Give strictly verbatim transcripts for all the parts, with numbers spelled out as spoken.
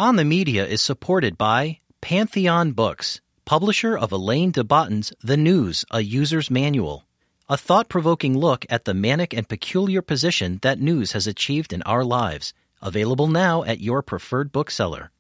On the Media is supported by Pantheon Books, publisher of Elaine de Botton's The News, A User's Manual, a thought-provoking look at the manic and peculiar position that news has achieved in our lives. Available now at your preferred bookseller.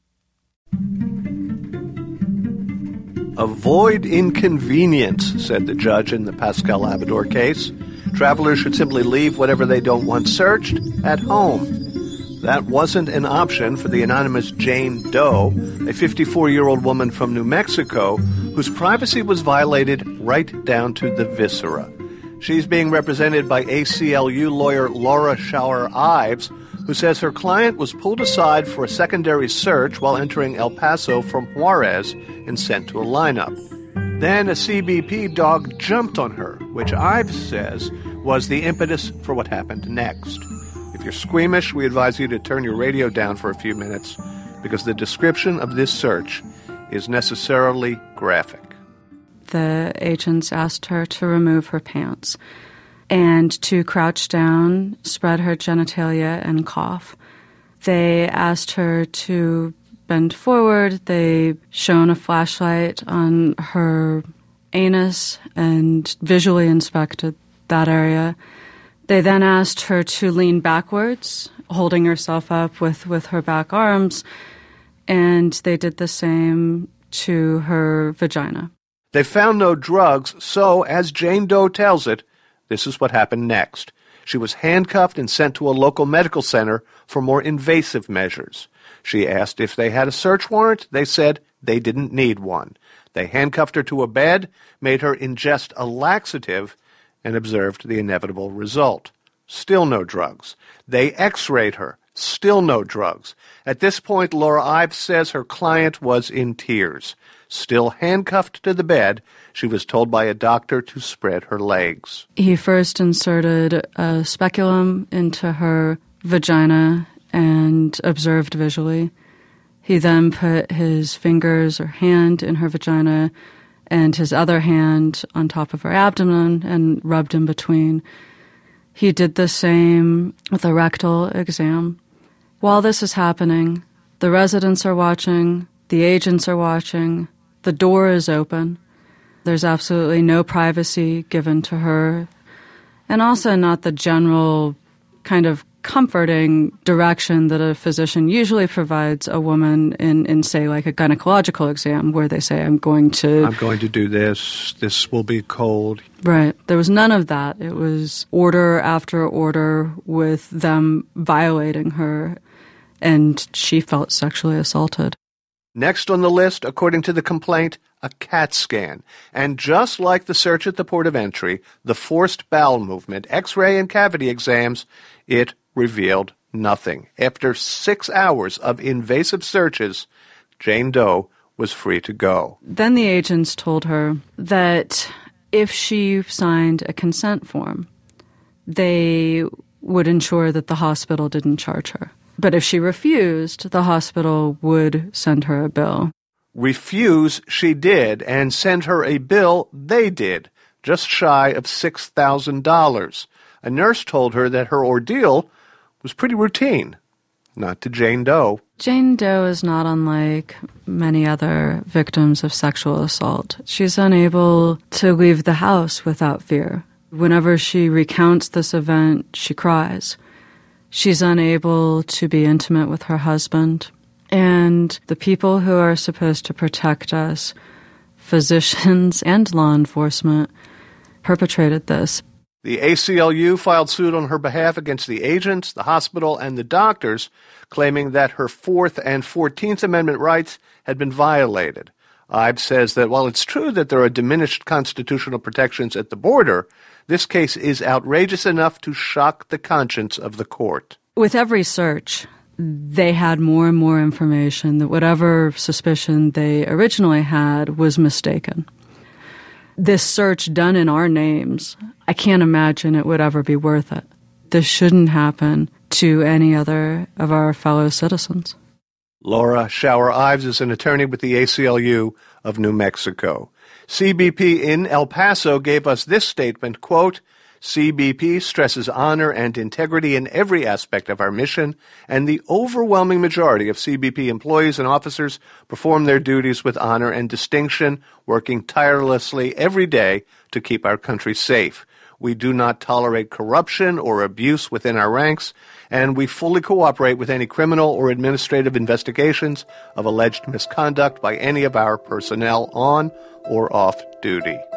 Avoid inconvenience, said the judge in the Pascal Labrador case. Travelers should simply leave whatever they don't want searched at home. That wasn't an option for the anonymous Jane Doe, a fifty-four-year-old woman from New Mexico whose privacy was violated right down to the viscera. She's being represented by A C L U lawyer Laura Schauer-Ives, who says her client was pulled aside for a secondary search while entering El Paso from Juarez and sent to a lineup. Then a C B P dog jumped on her, which Ives says was the impetus for what happened next. If you're squeamish, we advise you to turn your radio down for a few minutes because the description of this search is necessarily graphic. The agents asked her to remove her pants and to crouch down, spread her genitalia, and cough. They asked her to bend forward. They shone a flashlight on her anus and visually inspected that area. They then asked her to lean backwards, holding herself up with, with her back arms, and they did the same to her vagina. They found no drugs, so, as Jane Doe tells it, this is what happened next. She was handcuffed and sent to a local medical center for more invasive measures. She asked if they had a search warrant. They said they didn't need one. They handcuffed her to a bed, made her ingest a laxative, and observed the inevitable result. Still no drugs. They x-rayed her. Still no drugs. At this point, Laura Ives says her client was in tears. Still handcuffed to the bed, she was told by a doctor to spread her legs. He first inserted a speculum into her vagina and observed visually. He then put his fingers or hand in her vagina and his other hand on top of her abdomen and rubbed in between. He did the same with a rectal exam. While this is happening, the residents are watching, the agents are watching, the door is open. There's absolutely no privacy given to her, and also not the general kind of comforting direction that a physician usually provides a woman in, in, say, like a gynecological exam where they say, I'm going to... I'm going to do this. This will be cold. Right. There was none of that. It was order after order with them violating her, and she felt sexually assaulted. Next on the list, according to the complaint, a CAT scan. And just like the search at the port of entry, the forced bowel movement, X-ray and cavity exams, it revealed nothing. After six hours of invasive searches, Jane Doe was free to go. Then the agents told her that if she signed a consent form, they would ensure that the hospital didn't charge her. But if she refused, the hospital would send her a bill. Refuse she did, and send her a bill they did, just shy of six thousand dollars. A nurse told her that her ordeal was pretty routine. Not to Jane Doe. Jane Doe is not unlike many other victims of sexual assault. She's unable to leave the house without fear. Whenever she recounts this event, she cries. She's unable to be intimate with her husband. And the people who are supposed to protect us, physicians and law enforcement, perpetrated this. The A C L U filed suit on her behalf against the agents, the hospital, and the doctors, claiming that her Fourth and Fourteenth Amendment rights had been violated. Ives says that while it's true that there are diminished constitutional protections at the border, this case is outrageous enough to shock the conscience of the court. With every search, they had more and more information that whatever suspicion they originally had was mistaken. This search done in our names, I can't imagine it would ever be worth it. This shouldn't happen to any other of our fellow citizens. Laura Schauer-Ives is an attorney with the A C L U of New Mexico. C B P in El Paso gave us this statement, quote, C B P stresses honor and integrity in every aspect of our mission, and the overwhelming majority of C B P employees and officers perform their duties with honor and distinction, working tirelessly every day to keep our country safe. We do not tolerate corruption or abuse within our ranks, and we fully cooperate with any criminal or administrative investigations of alleged misconduct by any of our personnel on or off duty.